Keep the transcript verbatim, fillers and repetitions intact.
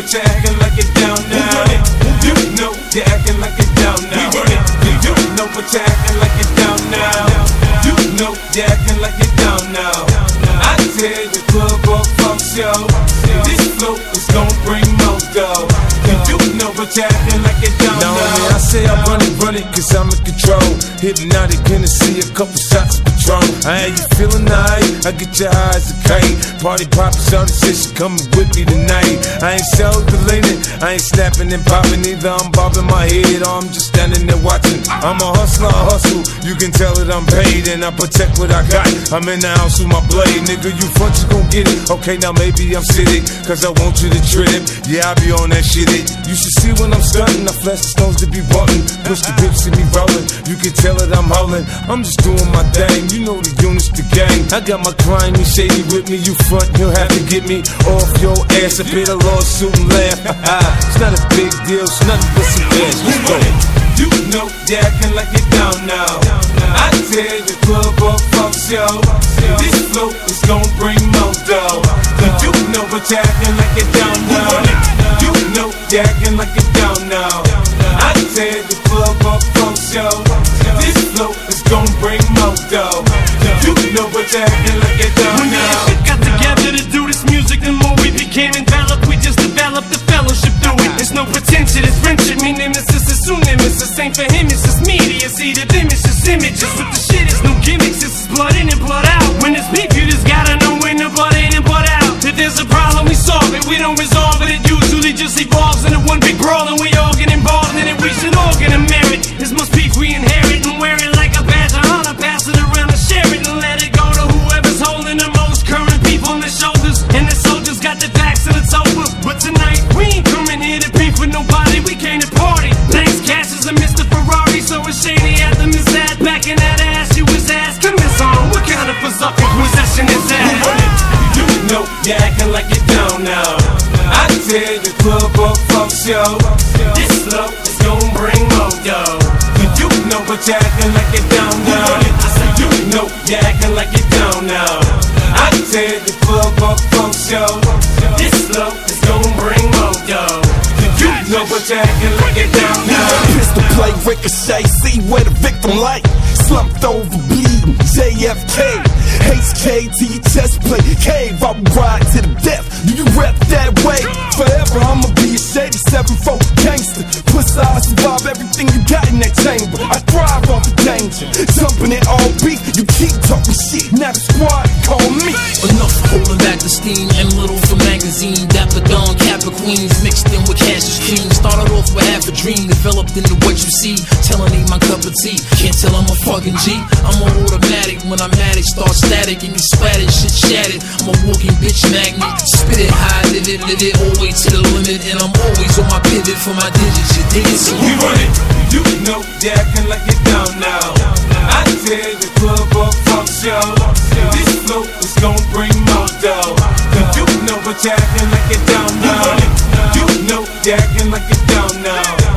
but you acting like you down now. You know you acting like you down now. You know but you acting like you down now. You know you acting like you down now. I tell the club up folks, yo, this flow is gon' bring more dough. You know but you acting like you down now. Now I say I run it, run it, cause I'm in control. Hypnotic Hennessy, a couple shots of Patron. I ain't you feeling nice, I get your eyes a kite. Party poppin', shawty said she coming with me tonight. I ain't self-deleting, I ain't snapping and popping either. I'm bobbing my head or I'm just standing there watching. I'm a hustler, I hustle, you can tell that I'm paid and I protect what I got. I'm in the house with my blade, nigga, you front, you gon' get it. Okay, now maybe I'm sitting, cause I want you to trip. Yeah, I be on that shit it. You should see when I'm stunting, I flash the stones to be wanting. Push the grips, see me rolling, you can tell that I'm howling. I'm just doing my thing, you know the units, the gang. I got my grimy shady with me, you front, you'll have to get me off your ass. I paid a lawsuit and laugh. It's not a big deal, it's nothing but some ass. Let's go. You know you acting like you down now. I tell the club up folks, yo, this flow is gon' bring more dough. You know but you acting like you down now. You know you acting like you down now. I tell the club up folks, yo, this flow is gon' bring more dough. You know but you acting like you down now. We got together to do this music, the more we became enveloped, we just developed the fellowship through it. There's no pretension, it's friendship, me nemesis is soon nemesis. Ain't for him, it's just media, see the them, it's just images. With the shit, it's no gimmicks, it's blood in and blood out. When it's beef, you just gotta know when the blood in and blood out. If there's a problem, we solve it, we don't resolve it, it usually just evolves into one big brawl. And we all get involved in it, we should all get a merit. This must beef we inherit and wear it like a badge of honor. Pass it around and share it and let it go to whoever's holding the most current beef on their shoulders. And the soldiers got their backs and it's over. But tonight, we ain't coming here to beef with nobody, we came to party. Thanks, Cash is a Mister Ferrari, so it's shady at the Miss Ad. Back in that ass, you was asking Miss On, what kind of berserker possession is that? You know you acting like you down now. I tell the club up folks, yo, this flow is gon' bring more dough. You know but you acting like you down now. I said you know you acting like you down now. I tell the club up folks, yo, this flow is gon' bring more dough. You know but you acting like you down now. Pistol play, ricochet, see where the victim like. Slumped over, bleeding, J F K. H K to your chest plate, cave, I will ride to the death. Do you rep that way? Forever I'ma be a shady seven four gangster. Plus I survive everything you got in that chamber. I thrive off the danger, jumping it all beat. You keep talking shit, now the squad call me. Enough holding back the steam, M Little for magazine. Dapper Dawn, Kappa Queens, mixed in with Cassius King. Started off with half a dream, developed into what you see. Telling ain't my cup of tea, can't tell I'm a fucking G. I'm a automatic, when I'm at it, start static and you splattered, shit shattered. I'm a walking bitch magnet, spit it high, live it, live it, all the way to the limit. And I'm always on my pivot for my digits, you dig it? So we run it, you know you acting like you down now. I tell the club up folks, yo, this flow is gon' bring more dough. You know but you acting like you down now. You know you acting like you down now.